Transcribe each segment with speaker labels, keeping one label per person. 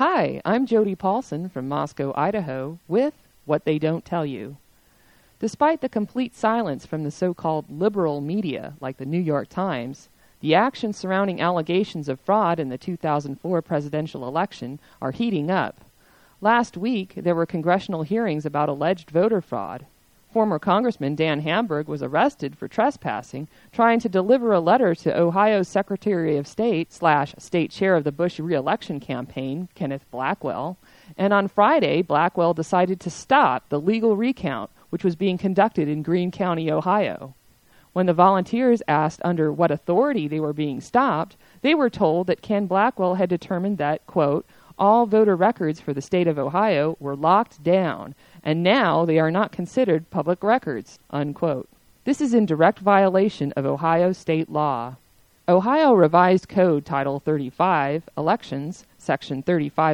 Speaker 1: Hi, I'm Jody Paulson from Moscow, Idaho, with What They Don't Tell You. Despite the complete silence from the so-called liberal media, like the New York Times, the actions surrounding allegations of fraud in the 2004 presidential election are heating up. Last week, there were congressional hearings about alleged voter fraud. Former Congressman Dan Hamburg was arrested for trespassing, trying to deliver a letter to Ohio's Secretary of State / State Chair of the Bush re-election campaign, Kenneth Blackwell. And on Friday, Blackwell decided to stop the legal recount, which was being conducted in Greene County, Ohio. When the volunteers asked under what authority they were being stopped, they were told that Ken Blackwell had determined that, quote, all voter records for the state of Ohio were locked down, and now they are not considered public records, unquote. This is in direct violation of Ohio state law. Ohio Revised Code Title 35, Elections, Section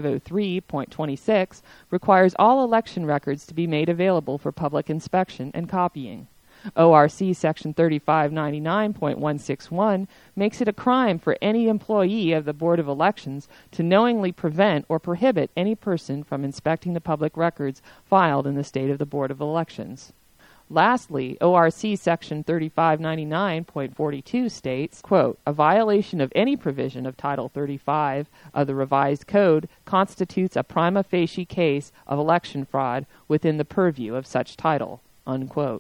Speaker 1: 3503.26, requires all election records to be made available for public inspection and copying. ORC Section 3599.161 makes it a crime for any employee of the Board of Elections to knowingly prevent or prohibit any person from inspecting the public records filed in the state of the Board of Elections. Lastly, ORC Section 3599.42 states, quote, a violation of any provision of Title 35 of the Revised Code constitutes a prima facie case of election fraud within the purview of such title, unquote.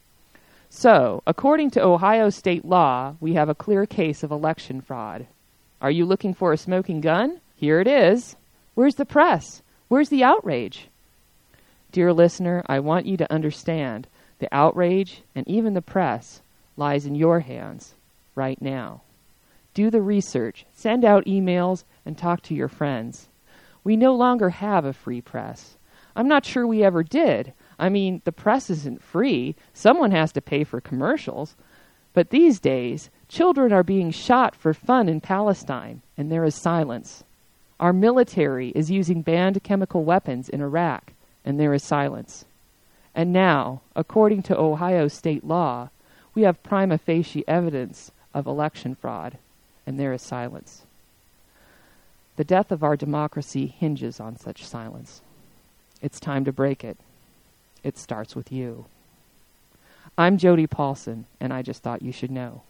Speaker 1: So, according to Ohio state law, we have a clear case of election fraud. Are you looking for a smoking gun? Here it is. Where's the press? Where's the outrage? Dear listener, I want you to understand the outrage and even the press lies in your hands right now. Do the research, send out emails, and talk to your friends. We no longer have a free press. I'm not sure we ever did. I mean, the press isn't free. Someone has to pay for commercials. But these days, children are being shot for fun in Palestine, and there is silence. Our military is using banned chemical weapons in Iraq, and there is silence. And now, according to Ohio state law, we have prima facie evidence of election fraud, and there is silence. The death of our democracy hinges on such silence. It's time to break it. It starts with you. I'm Jody Paulson, and I just thought you should know.